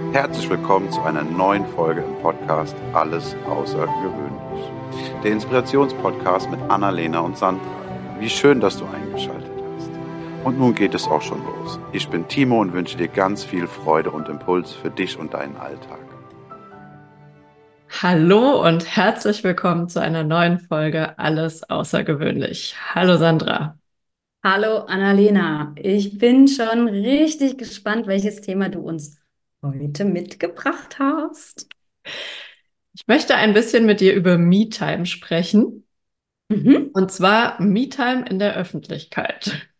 Herzlich willkommen zu einer neuen Folge im Podcast Alles Außergewöhnlich. Der Inspirationspodcast mit Annalena und Sandra. Wie schön, dass du eingeschaltet hast. Und nun geht es auch schon los. Ich bin Timo und wünsche dir ganz viel Freude und Impuls für dich und deinen Alltag. Hallo und herzlich willkommen zu einer neuen Folge Alles Außergewöhnlich. Hallo Sandra. Hallo Annalena, ich bin schon richtig gespannt, welches Thema du uns heute mitgebracht hast. Ich möchte ein bisschen mit dir über Me-Time sprechen. Mhm. Und zwar Me-Time in der Öffentlichkeit.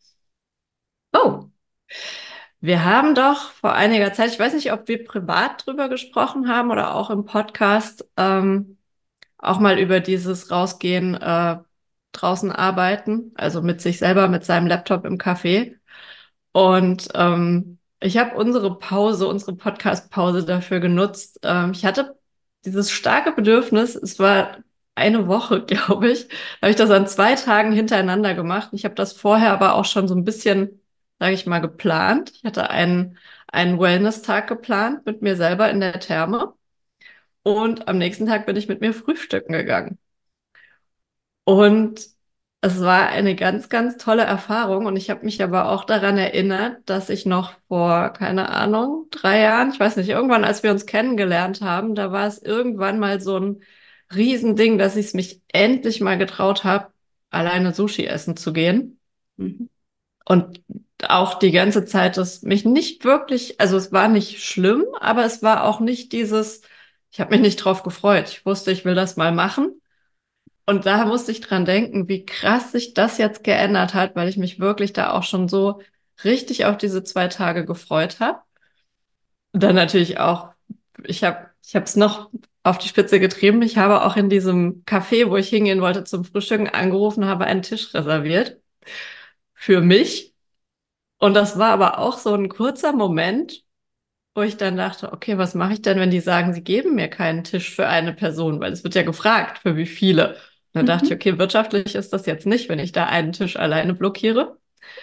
Oh. Wir haben doch vor einiger Zeit, ich weiß nicht, ob wir privat drüber gesprochen haben oder auch im Podcast, auch mal über dieses Rausgehen, draußen arbeiten, also mit sich selber, mit seinem Laptop im Café. Und ich habe unsere Podcast-Pause dafür genutzt. Ich hatte dieses starke Bedürfnis, es war eine Woche, glaube ich, habe ich das an 2 Tagen hintereinander gemacht. Ich habe das vorher aber auch schon so ein bisschen, sage ich mal, geplant. Ich hatte einen Wellness-Tag geplant mit mir selber in der Therme und am nächsten Tag bin ich mit mir frühstücken gegangen. Und es war eine ganz, ganz tolle Erfahrung. Und ich habe mich aber auch daran erinnert, dass ich noch vor, keine Ahnung, 3 Jahren, ich weiß nicht, irgendwann, als wir uns kennengelernt haben, da war es irgendwann mal so ein Riesending, dass ich es mich endlich mal getraut habe, alleine Sushi essen zu gehen. Mhm. Und auch die ganze Zeit, das mich nicht wirklich, also es war nicht schlimm, aber es war auch nicht dieses, ich habe mich nicht drauf gefreut. Ich wusste, ich will das mal machen. Und da musste ich dran denken, wie krass sich das jetzt geändert hat, weil ich mich wirklich da auch schon so richtig auf diese 2 Tage gefreut habe. Und dann natürlich auch, ich habe es noch auf die Spitze getrieben. Ich habe auch in diesem Café, wo ich hingehen wollte zum Frühstücken, angerufen, habe einen Tisch reserviert für mich. Und das war aber auch so ein kurzer Moment, wo ich dann dachte, okay, was mache ich denn, wenn die sagen, sie geben mir keinen Tisch für eine Person, weil es wird ja gefragt, für wie viele. Und dann dachte ich, Mhm. okay, wirtschaftlich ist das jetzt nicht, wenn ich da einen Tisch alleine blockiere.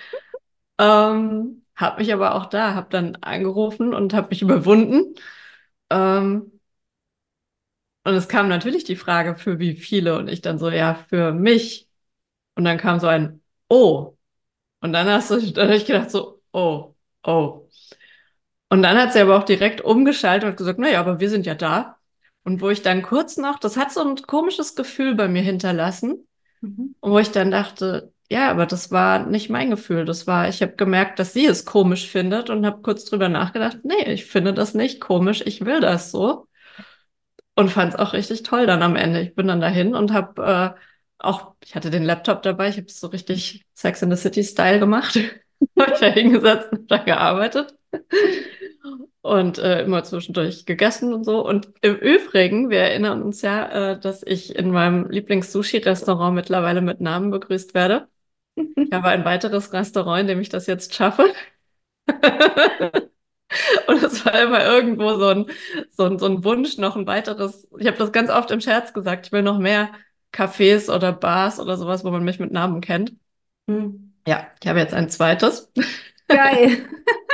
Habe mich aber auch da, habe dann angerufen und habe mich überwunden. Ähm, und es kam natürlich die Frage, für wie viele? Und ich dann so, ja, für mich. Und dann kam so ein Oh. Und dann habe ich gedacht so, oh, oh. Und dann hat sie aber auch direkt umgeschaltet und gesagt, naja, aber wir sind ja da. Und wo ich dann kurz noch, das hat so ein komisches Gefühl bei mir hinterlassen. Mhm. Und wo ich dann dachte, ja, aber das war nicht mein Gefühl. Ich habe gemerkt, dass sie es komisch findet und habe kurz drüber nachgedacht, nee, ich finde das nicht komisch, ich will das so. Und fand es auch richtig toll dann am Ende. Ich bin dann dahin und habe auch, ich hatte den Laptop dabei, ich habe es so richtig Sex in the City-Style gemacht. Habe ich da hingesetzt und da gearbeitet und immer zwischendurch gegessen und so. Und im Übrigen, wir erinnern uns ja, dass ich in meinem Lieblings-Sushi-Restaurant mittlerweile mit Namen begrüßt werde. Ich habe ein weiteres Restaurant, in dem ich das jetzt schaffe. Und es war immer irgendwo so ein Wunsch, noch ein weiteres. Ich habe das ganz oft im Scherz gesagt, ich will noch mehr Cafés oder Bars oder sowas, wo man mich mit Namen kennt. Mhm. Ja, ich habe jetzt ein zweites. Geil.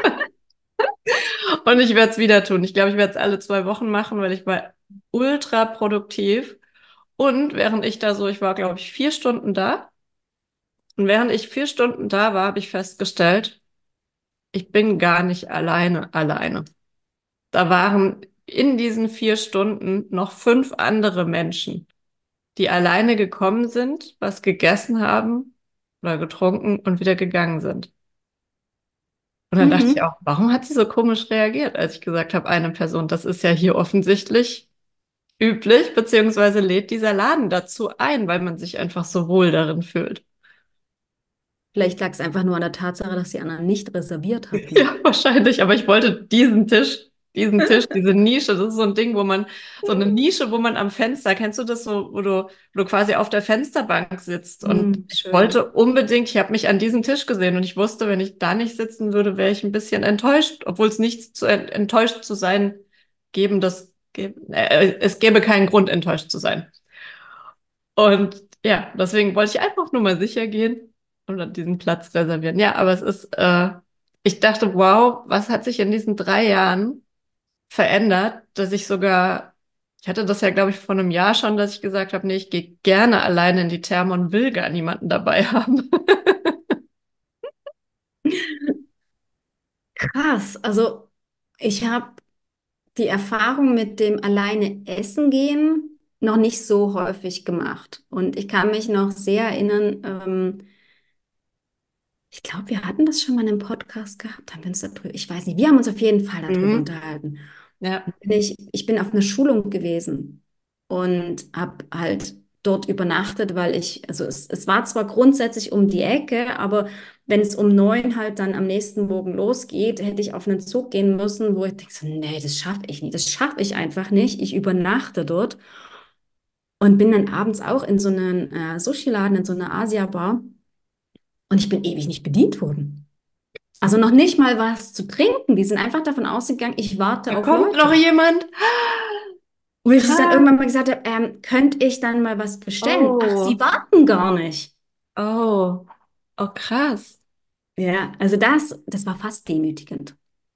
Und ich werde es wieder tun. Ich glaube, ich werde es alle 2 Wochen machen, weil ich war ultra produktiv. Und während ich da so, ich war, glaube ich, 4 Stunden da. Und während ich 4 Stunden da war, habe ich festgestellt, ich bin gar nicht alleine. Da waren in diesen 4 Stunden noch 5 andere Menschen, die alleine gekommen sind, was gegessen haben oder getrunken und wieder gegangen sind. Und dann dachte ich Mhm. auch, warum hat sie so komisch reagiert, als ich gesagt habe, eine Person, das ist ja hier offensichtlich üblich, beziehungsweise lädt dieser Laden dazu ein, weil man sich einfach so wohl darin fühlt. Vielleicht lag es einfach nur an der Tatsache, dass die anderen nicht reserviert Ja, hatten. wahrscheinlich, aber ich wollte diesen Tisch, diese Nische, das ist so ein Ding, so eine Nische, wo man am Fenster, kennst du das so, wo du quasi auf der Fensterbank sitzt und Mhm. ich Schön. wollte unbedingt, ich habe mich an diesem Tisch gesehen und ich wusste, wenn ich da nicht sitzen würde, wäre ich ein bisschen enttäuscht, obwohl es nichts zu enttäuscht zu sein es gäbe keinen Grund, enttäuscht zu sein. Und ja, deswegen wollte ich einfach nur mal sicher gehen und dann diesen Platz reservieren. Ja, aber ich dachte, wow, was hat sich in diesen 3 Jahren verändert, dass ich hatte das ja, glaube ich, vor einem Jahr schon, dass ich gesagt habe, nee, ich gehe gerne alleine in die Therme und will gar niemanden dabei haben. Krass. Also ich habe die Erfahrung mit dem alleine essen gehen noch nicht so häufig gemacht. Und ich kann mich noch sehr erinnern, ich glaube, wir hatten das schon mal in einem Podcast gehabt. Haben wir uns darüber, ich weiß nicht, wir haben uns auf jeden Fall darüber Mhm. unterhalten. Ja. Ich bin auf einer Schulung gewesen und habe halt dort übernachtet, weil also es war zwar grundsätzlich um die Ecke, aber wenn es um 9 halt dann am nächsten Morgen losgeht, hätte ich auf einen Zug gehen müssen, wo ich denke so, nee, das schaffe ich nicht, das schaffe ich einfach nicht. Ich übernachte dort und bin dann abends auch in so einen Sushi-Laden, in so einer Asia-Bar und ich bin ewig nicht bedient worden. Also noch nicht mal was zu trinken. Die sind einfach davon ausgegangen, ich warte Da auf kommt noch Leute. jemand. Wo ich dann Krass. irgendwann mal gesagt habe, könnte ich dann mal was bestellen? Ach, sie Oh, warten gar nicht. oh, oh, krass. Ja, also das war fast demütigend.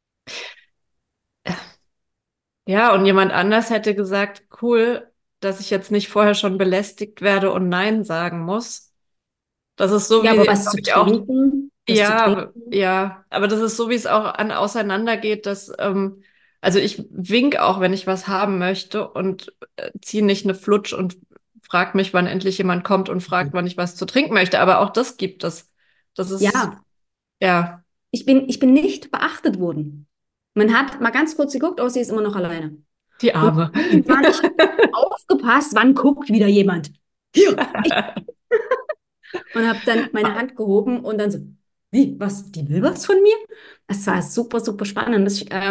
Ja, und jemand anders hätte gesagt, cool, dass ich jetzt nicht vorher schon belästigt werde und Nein sagen muss. Das ist so, Ja, wie, aber glaube ich, auch, was zu ja, trinken. ja, aber das ist so, wie es auch auseinandergeht, also ich wink auch, wenn ich was haben möchte und ziehe nicht eine Flutsch und frag mich, wann endlich jemand kommt und fragt, wann ich was zu trinken möchte. Aber auch das gibt es. Das ist, Ja, ja, ich bin nicht beachtet worden. Man hat mal ganz kurz geguckt, oh, sie ist immer noch alleine. die Und Arme. irgendwann, ich habe aufgepasst, wann guckt wieder jemand. Hier, und habe dann meine Hand gehoben und dann so, wie, was, die will was von mir? Es war super, super spannend.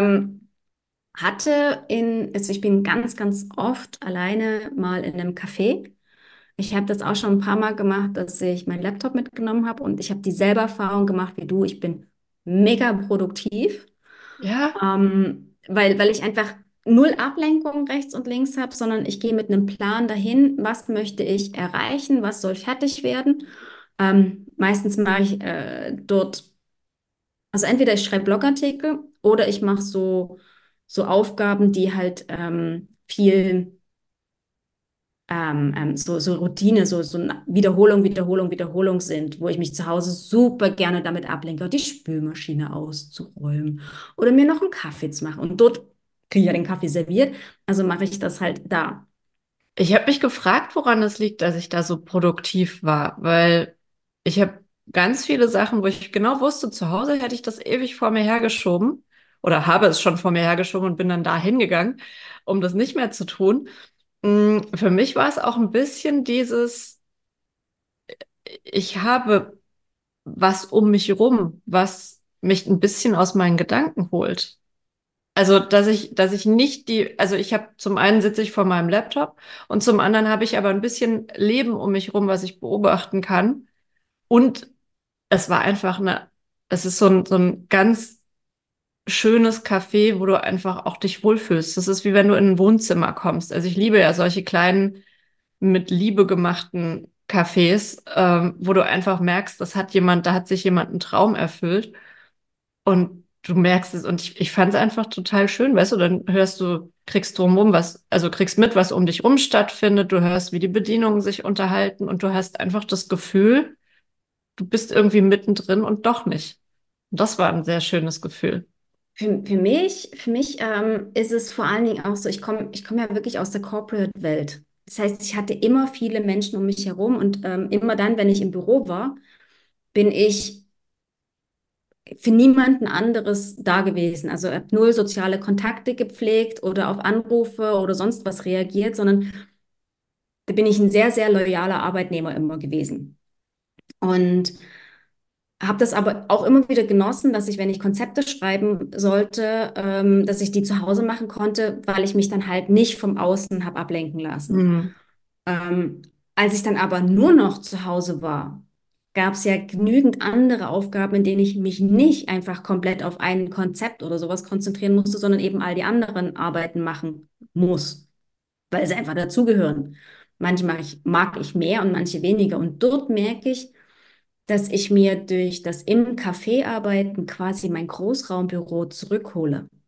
Also ich bin ganz, ganz oft alleine mal in einem Café. Ich habe das auch schon ein paar Mal gemacht, dass ich meinen Laptop mitgenommen habe und ich habe dieselbe Erfahrung gemacht wie du. Ich bin mega produktiv, Ja, weil ich einfach null Ablenkung rechts und links habe, sondern ich gehe mit einem Plan dahin, was möchte ich erreichen, was soll fertig werden. Meistens mache ich dort, also entweder ich schreibe Blogartikel oder ich mache so Aufgaben, die halt viel so Routine, so Wiederholung, Wiederholung, Wiederholung sind, wo ich mich zu Hause super gerne damit ablenke, die Spülmaschine auszuräumen oder mir noch einen Kaffee zu machen. Und dort kriege ich ja den Kaffee serviert, also mache ich das halt da. ich habe mich gefragt, woran es liegt, dass ich da so produktiv war, weil ich habe ganz viele Sachen, wo ich genau wusste, zu Hause hätte ich das ewig vor mir hergeschoben oder habe es schon vor mir hergeschoben und bin dann da hingegangen, um das nicht mehr zu tun. Für mich war es auch ein bisschen ich habe was um mich rum, was mich ein bisschen aus meinen Gedanken holt. Also, dass ich nicht also ich habe zum einen sitze ich vor meinem Laptop und zum anderen habe ich aber ein bisschen Leben um mich rum, was ich beobachten kann. Und es war einfach es ist so ein ganz schönes Café, wo du einfach auch dich wohlfühlst. Das ist wie wenn du in ein Wohnzimmer kommst. Also ich liebe ja solche kleinen, mit Liebe gemachten Cafés, wo du einfach merkst, da hat sich jemand einen Traum erfüllt. Und du merkst es, und ich fand es einfach total schön, weißt du, kriegst drumherum also kriegst mit, was um dich rum stattfindet, du hörst, wie die Bedienungen sich unterhalten und du hast einfach das Gefühl, du bist irgendwie mittendrin und doch nicht. Und das war ein sehr schönes Gefühl. Für mich ist es vor allen Dingen auch so, ich komm ja wirklich aus der Corporate-Welt. Das heißt, ich hatte immer viele Menschen um mich herum und immer dann, wenn ich im Büro war, bin ich für niemanden anderes da gewesen. Also habe null soziale Kontakte gepflegt oder auf Anrufe oder sonst was reagiert, sondern da bin ich ein sehr, sehr loyaler Arbeitnehmer immer gewesen. Und habe das aber auch immer wieder genossen, dass ich, wenn ich Konzepte schreiben sollte, dass ich die zu Hause machen konnte, weil ich mich dann halt nicht vom Außen habe ablenken lassen. Hm. Ähm, Als ich dann aber nur noch zu Hause war, gab es ja genügend andere Aufgaben, in denen ich mich nicht einfach komplett auf ein Konzept oder sowas konzentrieren musste, sondern eben all die anderen Arbeiten machen muss, weil sie einfach dazugehören. Manche mag ich mehr und manche weniger. Und dort merke ich, dass ich mir durch das im Café arbeiten quasi mein Großraumbüro zurückhole.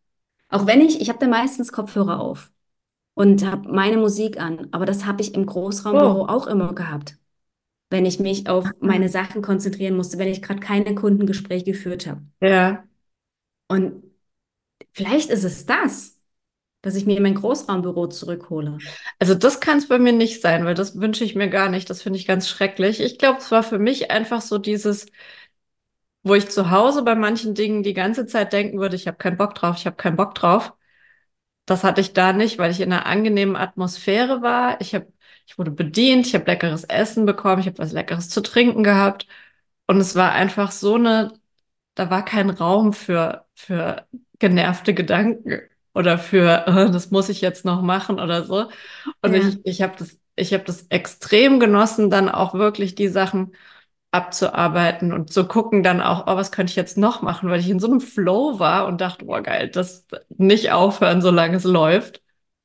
Auch wenn ich habe da meistens Kopfhörer auf und habe meine Musik an, aber das habe ich im Großraumbüro Oh, auch immer gehabt, wenn ich mich auf meine Sachen konzentrieren musste, wenn ich gerade keine Kundengespräche geführt habe. ja. Und vielleicht ist es das, dass ich mir mein Großraumbüro zurückhole. Also das kann es bei mir nicht sein, weil das wünsche ich mir gar nicht. Das finde ich ganz schrecklich. Ich glaube, es war für mich einfach so dieses, wo ich zu Hause bei manchen Dingen die ganze Zeit denken würde, ich habe keinen Bock drauf, ich habe keinen Bock drauf. Das hatte ich da nicht, weil ich in einer angenehmen Atmosphäre war. Ich wurde bedient, ich habe leckeres Essen bekommen, ich habe was Leckeres zu trinken gehabt. Und es war einfach so da war kein Raum für genervte Gedanken oder für, das muss ich jetzt noch machen oder so. Und Ja. ich habe das extrem genossen, dann auch wirklich die Sachen abzuarbeiten und zu gucken dann auch, oh, was könnte ich jetzt noch machen, weil ich in so einem Flow war und dachte, oh geil, das nicht aufhören, solange es läuft.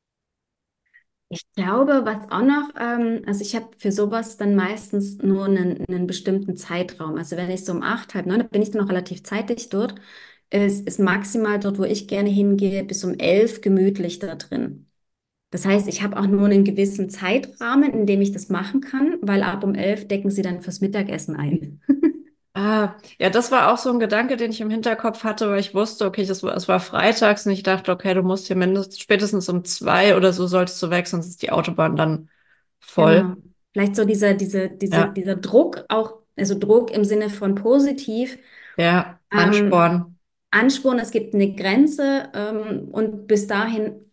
Ich glaube, was auch noch, also ich habe für sowas dann meistens nur einen bestimmten Zeitraum. Also wenn ich so um 8, halb 9, da bin ich dann noch relativ zeitig dort. Es ist maximal dort, wo ich gerne hingehe, bis um 11 gemütlich da drin. Das heißt, ich habe auch nur einen gewissen Zeitrahmen, in dem ich das machen kann, weil ab um 11 decken sie dann fürs Mittagessen ein. Ah, ja, das war auch so ein Gedanke, den ich im Hinterkopf hatte, weil ich wusste, okay, es war freitags und ich dachte, okay, du musst hier mindestens spätestens um 2 oder so solltest du weg, sonst ist die Autobahn dann voll. Genau. Vielleicht so Ja, dieser Druck auch, also Druck im Sinne von positiv, ja, ähm, Ansporn. Ansporn, es gibt eine Grenze, und bis dahin,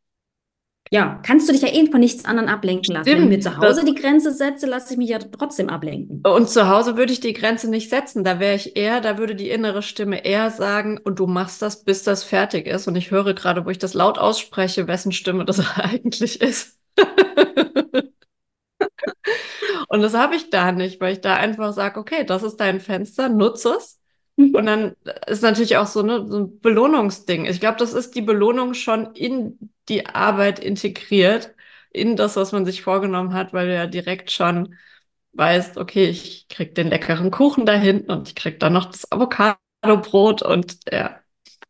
ja, kannst du dich ja eh von nichts anderem ablenken lassen. Wenn ich mir Stimmt. zu Hause die Grenze setze, lasse ich mich ja trotzdem ablenken. Und zu Hause würde ich die Grenze nicht setzen. Da würde die innere Stimme eher sagen, und du machst das, bis das fertig ist. Und ich höre gerade, wo ich das laut ausspreche, wessen Stimme das eigentlich ist. Und das habe ich da nicht, weil ich da einfach sage, okay, das ist dein Fenster, nutze es. Und dann ist natürlich auch so ein Belohnungsding. Ich glaube, das ist die Belohnung schon in die Arbeit integriert, in das, was man sich vorgenommen hat, weil du ja direkt schon weißt, okay, ich krieg den leckeren Kuchen da hinten und ich krieg dann noch das Avocadobrot und ja,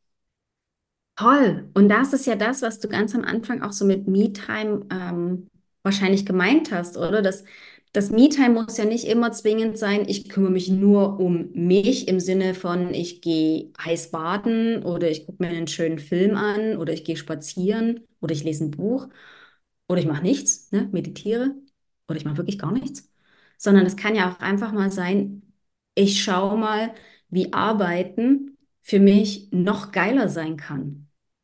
Toll. Und das ist ja das, was du ganz am Anfang auch so mit Me-Time wahrscheinlich gemeint hast, oder? Das Me-Time muss ja nicht immer zwingend sein, ich kümmere mich nur um mich im Sinne von, ich gehe heiß baden oder ich gucke mir einen schönen Film an oder ich gehe spazieren oder ich lese ein Buch oder ich mache nichts, ne, meditiere oder ich mache wirklich gar nichts. Sondern es kann ja auch einfach mal sein, ich schaue mal, wie Arbeiten für mich noch geiler sein kann.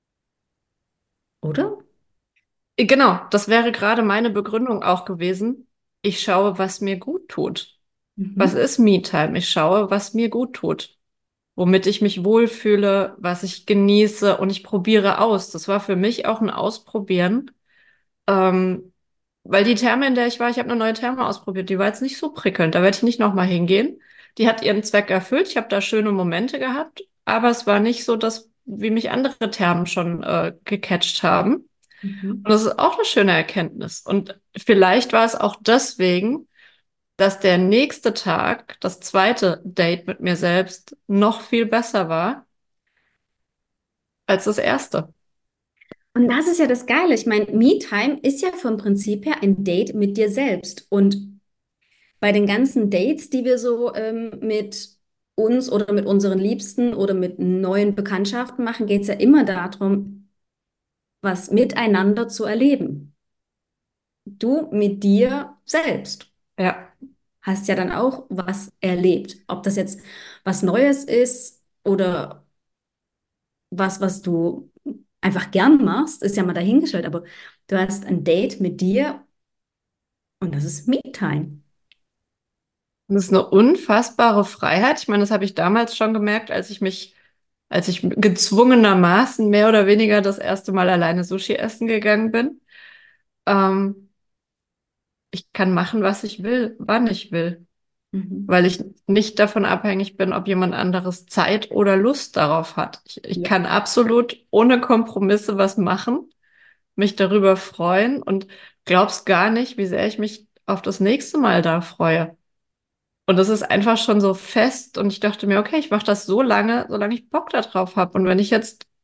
Oder? genau, das wäre gerade meine Begründung auch gewesen. Ich schaue, was mir gut tut. Was Mhm. ist Me-Time? Ich schaue, was mir gut tut, womit ich mich wohlfühle, was ich genieße und ich probiere aus. Das war für mich auch ein Ausprobieren, ähm, weil die Therme, in der ich habe eine neue Therme ausprobiert, die war jetzt nicht so prickelnd. Da werde ich nicht nochmal hingehen. Die hat ihren Zweck erfüllt. Ich habe da schöne Momente gehabt, aber es war nicht so, dass wie mich andere Thermen schon gecatcht haben. Und Mhm. das ist auch eine schöne Erkenntnis. Und vielleicht war es auch deswegen, dass der nächste Tag, das zweite Date mit mir selbst, noch viel besser war als das erste. Und das ist ja das Geile. Ich meine, Me-Time ist ja vom Prinzip her ein Date mit dir selbst. Und bei den ganzen Dates, die wir so mit uns oder mit unseren Liebsten oder mit neuen Bekanntschaften machen, geht es ja immer darum, was miteinander zu erleben. Du mit dir selbst Ja. hast ja dann auch was erlebt. Ob das jetzt was Neues ist oder was du einfach gern machst, ist ja mal dahingestellt, aber du hast ein Date mit dir und das ist Me-Time. Und das ist eine unfassbare Freiheit. Ich meine, das habe ich damals schon gemerkt, als ich gezwungenermaßen mehr oder weniger das erste Mal alleine Sushi essen gegangen bin. Ähm, Ich kann machen, was ich will, wann ich will, Mhm. weil ich nicht davon abhängig bin, ob jemand anderes Zeit oder Lust darauf hat. Ich Ja. kann absolut ohne Kompromisse was machen, mich darüber freuen und glaubst gar nicht, wie sehr ich mich auf das nächste Mal da freue. Und das ist einfach schon so fest und ich dachte mir, okay, ich mache das so lange, solange ich Bock darauf habe. Und wenn ich jetzt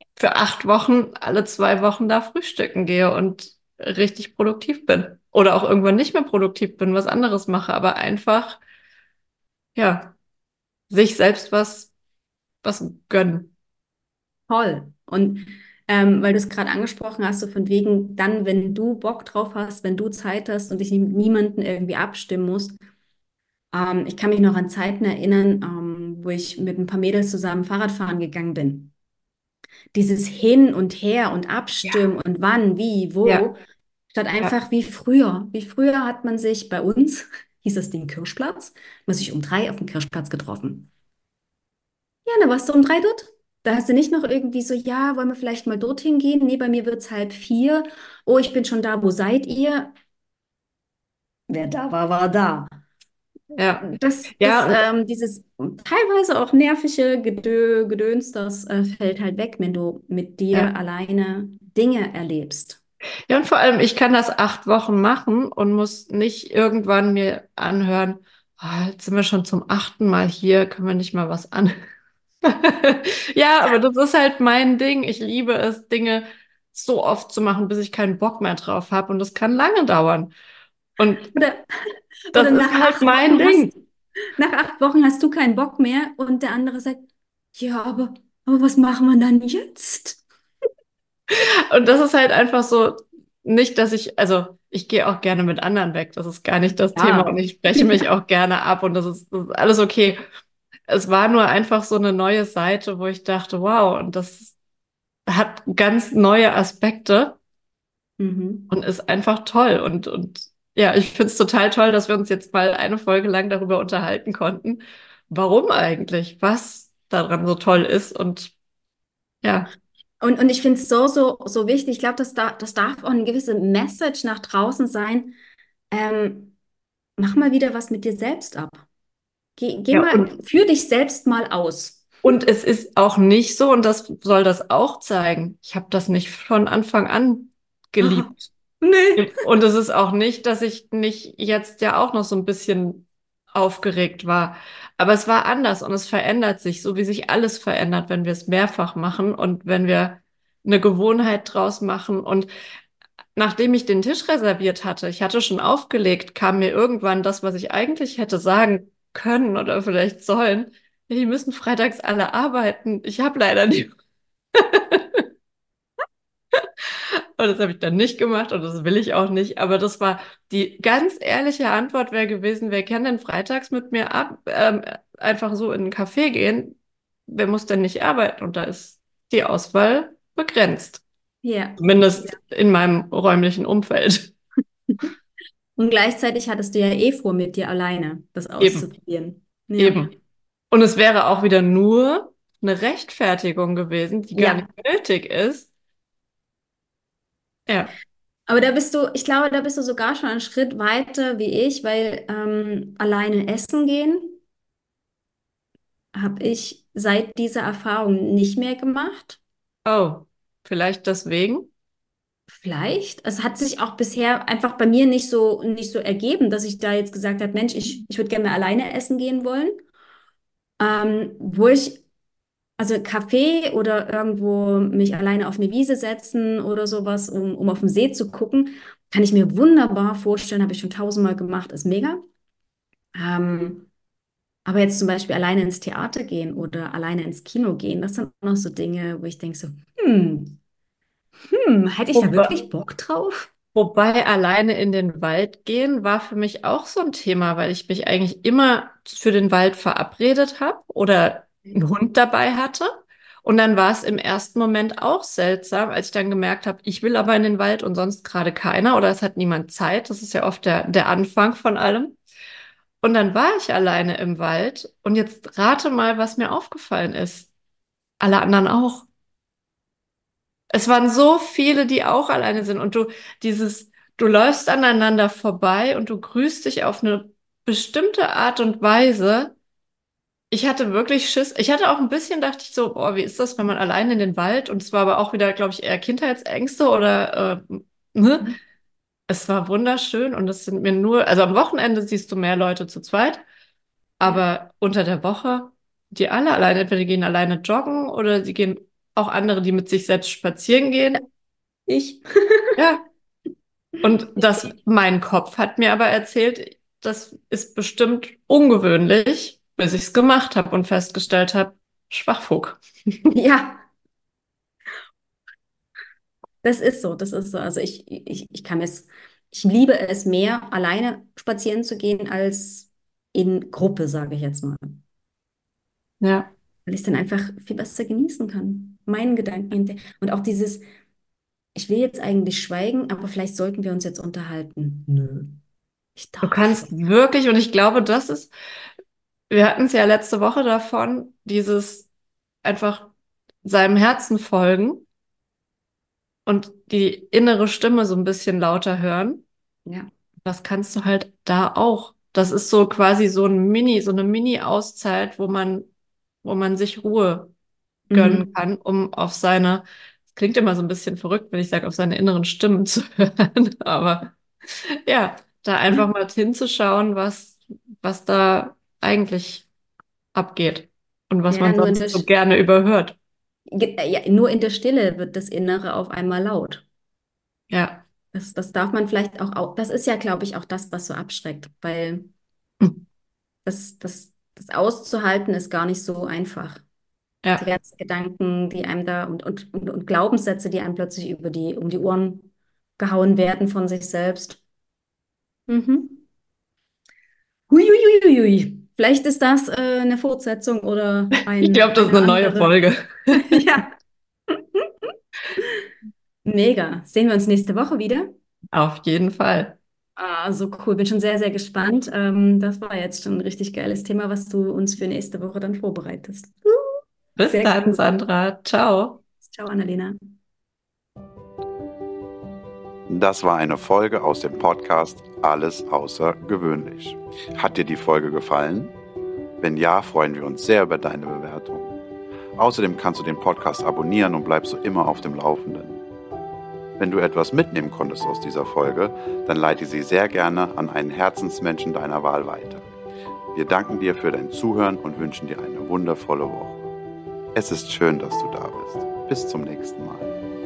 für 8 Wochen alle 2 Wochen da frühstücken gehe und richtig produktiv bin. Oder auch irgendwann nicht mehr produktiv bin, was anderes mache, aber einfach, ja, sich selbst was gönnen. Toll. Und weil du es gerade angesprochen hast, so von wegen, dann, wenn du Bock drauf hast, wenn du Zeit hast und dich mit niemanden irgendwie abstimmen musst. Ich kann mich noch an Zeiten erinnern, wo ich mit ein paar Mädels zusammen Fahrradfahren gegangen bin. Dieses Hin und Her und Ja, Abstimmen und wann, wie, ja, wo, statt ja, einfach wie früher. Wie früher hat man sich bei uns, hieß das Ding Kirschplatz, man sich um 3 auf dem Kirschplatz getroffen. Ja, dann warst du um 3 dort. Da hast du nicht noch irgendwie so, ja, wollen wir vielleicht mal dorthin gehen? Nee, bei mir wird es 3:30. Oh, ich bin schon da, wo seid ihr? Wer da war, war da. ja. Das, Ja, und dieses teilweise auch nervige Gedöns, das fällt halt weg, wenn du mit dir ja. alleine Dinge erlebst. Ja, und vor allem, ich kann das 8 Wochen machen und muss nicht irgendwann mir anhören, jetzt sind wir schon zum 8. Mal hier, können wir nicht mal was an. Ja, aber das ist halt mein Ding. Ich liebe es, Dinge so oft zu machen, bis ich keinen Bock mehr drauf habe. Und das kann lange dauern. Und Oder, das oder ist halt mein Ding. nach 8 Wochen hast du keinen Bock mehr und der andere sagt, ja, aber was machen wir dann jetzt? Und das ist halt einfach so, nicht, dass also ich gehe auch gerne mit anderen weg. Das ist gar nicht das Thema. Und Ja. ich spreche mich auch gerne ab und das ist alles okay. Es war nur einfach so eine neue Seite, wo ich dachte, wow, und das hat ganz neue Aspekte Mhm. und ist einfach toll. Und ja, ich finde es total toll, dass wir uns jetzt mal eine Folge lang darüber unterhalten konnten. Warum eigentlich? Was daran so toll ist und ja, Und ich finde es so wichtig. Ich glaube, das darf auch eine gewisse Message nach draußen sein. Ähm, Mach mal wieder was mit dir selbst ab. Geh ja, mal, führ dich selbst mal aus. und es ist auch nicht so, und das soll das auch zeigen. Ich habe das nicht von Anfang an Ah, geliebt. nee. Und es ist auch nicht, dass ich nicht jetzt ja auch noch so ein bisschen aufgeregt war. Aber es war anders und es verändert sich, so wie sich alles verändert, wenn wir es mehrfach machen und wenn wir eine Gewohnheit draus machen. Und nachdem ich den Tisch reserviert hatte, ich hatte schon aufgelegt, kam mir irgendwann das, was ich eigentlich hätte sagen können oder vielleicht sollen. Ja, die müssen freitags alle arbeiten. Ich habe leider die. Und das habe ich dann nicht gemacht und das will ich auch nicht. Aber das war die ganz ehrliche Antwort wäre gewesen, wer kann denn freitags mit mir einfach so in einen Café gehen? Wer muss denn nicht arbeiten? Und da ist die Auswahl begrenzt. Ja. Zumindest in meinem räumlichen Umfeld. Und gleichzeitig hattest du ja eh vor, mit dir alleine das Eben, auszuprobieren. Ja. eben. Und es wäre auch wieder nur eine Rechtfertigung gewesen, die gar nicht Ja. nötig ist. Ja. Aber ich glaube, da bist du sogar schon einen Schritt weiter wie ich, weil alleine essen gehen habe ich seit dieser Erfahrung nicht mehr gemacht. Oh, vielleicht deswegen. Vielleicht. Es hat sich auch bisher einfach bei mir nicht so ergeben, dass ich da jetzt gesagt habe, Mensch, ich würde gerne mal alleine essen gehen wollen. Wo ich, also Kaffee oder irgendwo mich alleine auf eine Wiese setzen oder sowas, um auf den See zu gucken, kann ich mir wunderbar vorstellen, habe ich schon tausendmal gemacht, ist mega. Ähm, aber jetzt zum Beispiel alleine ins Theater gehen oder alleine ins Kino gehen, das sind auch noch so Dinge, wo ich denke so, hm, hätte ich da Wobei, wirklich Bock drauf? wobei alleine in den Wald gehen war für mich auch so ein Thema, weil ich mich eigentlich immer für den Wald verabredet habe oder einen Hund dabei hatte. Und dann war es im ersten Moment auch seltsam, als ich dann gemerkt habe, ich will aber in den Wald und sonst gerade keiner oder es hat niemand Zeit. Das ist ja oft der Anfang von allem. Und dann war ich alleine im Wald und jetzt rate mal, was mir aufgefallen ist. Alle anderen auch. Es waren so viele, die auch alleine sind und du läufst aneinander vorbei und du grüßt dich auf eine bestimmte Art und Weise. Ich hatte wirklich Schiss. Ich hatte auch ein bisschen, dachte ich so, boah, wie ist das, wenn man allein in den Wald? Und es war aber auch wieder, glaube ich, eher Kindheitsängste oder, ne? Es war wunderschön und es sind mir nur, also am Wochenende siehst du mehr Leute zu zweit, Ja. aber unter der Woche, die alle alleine, entweder die gehen alleine joggen oder sie gehen auch andere, die mit sich selbst spazieren gehen. Ich. Ja. Und mein Kopf hat mir aber erzählt, das ist bestimmt ungewöhnlich, bis ich es gemacht habe und festgestellt habe, Schwachfug. Ja, das ist so, das ist so. Also ich liebe es mehr, alleine spazieren zu gehen, als in Gruppe, sage ich jetzt mal. Ja, Weil ich es dann einfach viel besser genießen kann. Meinen Gedanken. Und auch dieses, ich will jetzt eigentlich schweigen, aber vielleicht sollten wir uns jetzt unterhalten. Nö, ich du darf kannst schweigen. wirklich, und ich glaube, wir hatten es ja letzte Woche davon, dieses einfach seinem Herzen folgen und die innere Stimme so ein bisschen lauter hören. Ja. Das kannst du halt da auch. Das ist so quasi so eine Mini-Auszeit, wo man sich Ruhe gönnen Mhm. kann, um auf es klingt immer so ein bisschen verrückt, wenn ich sage, auf seine inneren Stimmen zu hören, aber ja, da einfach Ja, mal hinzuschauen, was da eigentlich abgeht und was ja, man sonst so gerne überhört. Ja, nur in der Stille wird das Innere auf einmal laut. Ja. Das darf man vielleicht das ist ja, glaube ich, auch das, was so abschreckt, weil das auszuhalten ist gar nicht so einfach. Die Ja. ganzen Gedanken, die einem da und Glaubenssätze, die einem plötzlich um die Ohren gehauen werden von sich selbst. Mhm. Huiuiuiui. Vielleicht ist das eine Fortsetzung oder Ich glaube, das ist eine eine neue andere. Folge. Ja, mega. Sehen wir uns nächste Woche wieder? Auf jeden Fall. Ah, so cool. Bin schon sehr, sehr gespannt. Das war jetzt schon ein richtig geiles Thema, was du uns für nächste Woche dann vorbereitest. Bis Sehr dann, cool. Sandra. Ciao. Ciao, Annalena. Das war eine Folge aus dem Podcast Alles außergewöhnlich. Hat dir die Folge gefallen? Wenn ja, freuen wir uns sehr über deine Bewertung. Außerdem kannst du den Podcast abonnieren und bleibst so immer auf dem Laufenden. Wenn du etwas mitnehmen konntest aus dieser Folge, dann leite sie sehr gerne an einen Herzensmenschen deiner Wahl weiter. Wir danken dir für dein Zuhören und wünschen dir eine wundervolle Woche. Es ist schön, dass du da bist. Bis zum nächsten Mal.